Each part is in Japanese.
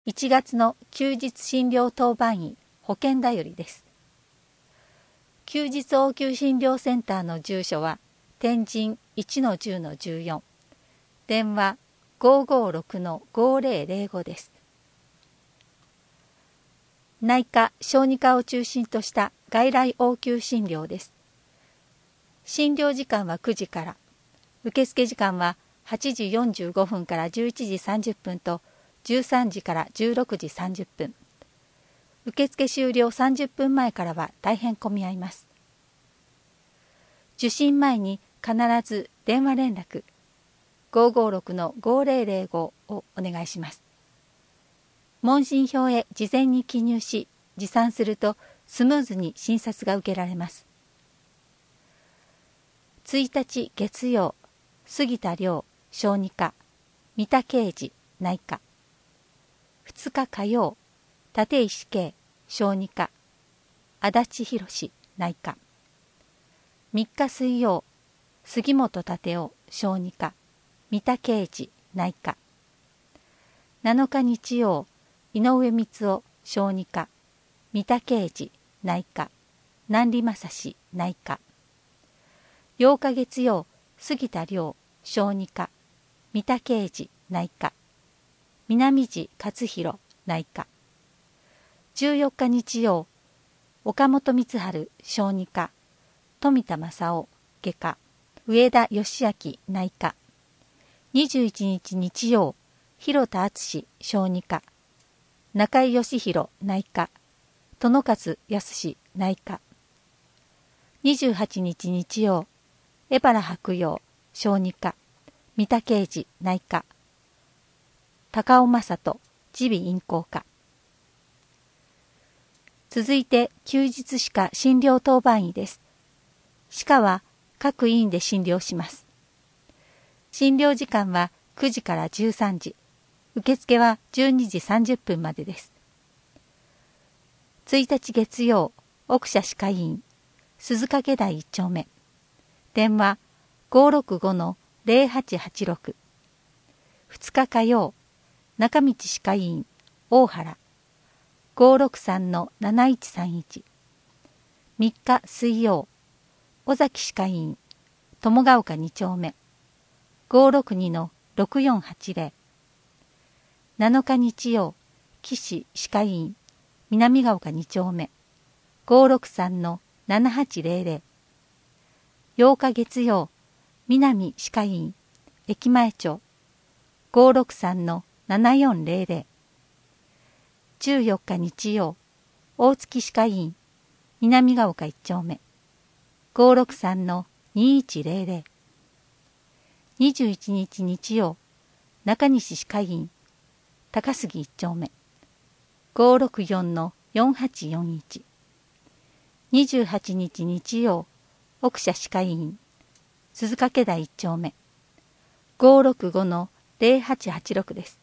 1月の休日診療当番医保健だよりです。休日応急診療センターの住所は天神 1-10-14 電話 556-5005 です。内科・小児科を中心とした外来応急診療です。診療時間は9時から、受付時間は8時45分から11時30分と13時から16時30分。受付終了30分前からは大変混み合います。受診前に必ず電話連絡 556-5005 をお願いします。問診票へ事前に記入し、持参するとスムーズに診察が受けられます。1日月曜、杉田亮小児科、三田啓二内科。2日火曜、立石慶小児科、足立博内科。3日水曜、杉本立夫小児科、三田啓二内科。7日日曜、井上光雄小児科、三田啓二内科、南里正史内科。8日月曜、杉田亮小児科、三田啓二内科、南地勝弘内科。14日日曜、岡本光晴小児科、富田正夫外科、上田義明内科。21日日曜、広田敦小児科、中井義弘内科、殿勝康内科。28日日曜、江原白陽小児科、三田啓二内科、高尾正人耳鼻咽喉科。続いて休日歯科診療当番医です。歯科は各医院で診療します。診療時間は9時から13時、受付は12時30分までです。1日月曜、奥社歯科医院、鈴掛台1丁目。電話 565-0886。2日火曜、中道歯科医院、大原、563-7131。3日水曜、尾崎歯科医院、友ヶ丘2丁目、562-6480。7日日曜、岸歯科医院、南ヶ丘2丁目、563-7800。8日月曜、南歯科医院、駅前町、563-7400。14日日曜、大月歯科医院、南ヶ丘1丁目、563-2100。21日日曜、中西歯科医院、高杉1丁目、564-4841。28日日曜、奥社歯科医院、鈴掛台1丁目、565-0886です。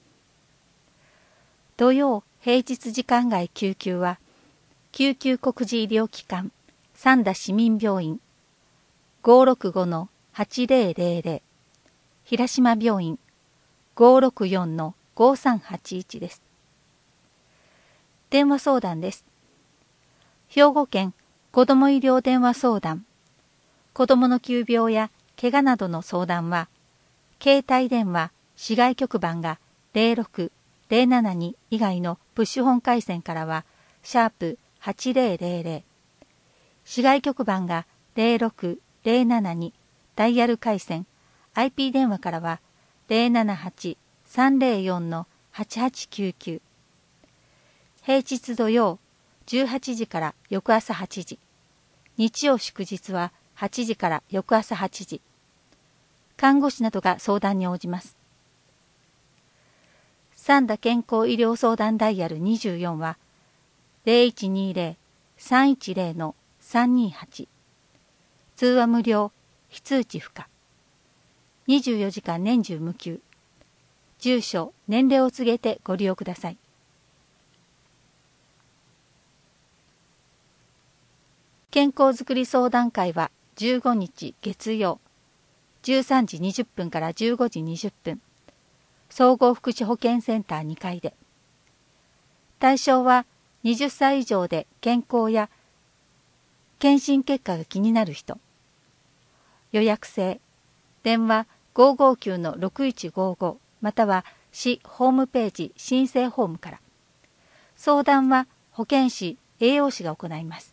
土曜、平日時間外救急は、救急告示医療機関、三田市民病院、565-8000、平島病院、564-5381です。電話相談です。兵庫県子ども医療電話相談、子どもの急病や怪我などの相談は、携帯電話、市外局番が06-072以外のプッシュ本回線からは、#8000、市外局番が06-072ダイヤル回線、IP 電話からは、078-304-8899。平日土曜、18時から翌朝8時。日曜祝日は8時から翌朝8時。看護師などが相談に応じます。三田健康医療相談ダイヤル24は、0120-310-328。通話無料、非通知不可。24時間年中無休。住所、年齢を告げてご利用ください。健康づくり相談会は15日月曜、13時20分から15時20分、総合福祉保健センター2階で。 対象は20歳以上で健康や検診結果が気になる人。予約制。電話559-6155または市ホームページ申請フォームから。相談は保健師、栄養士が行います。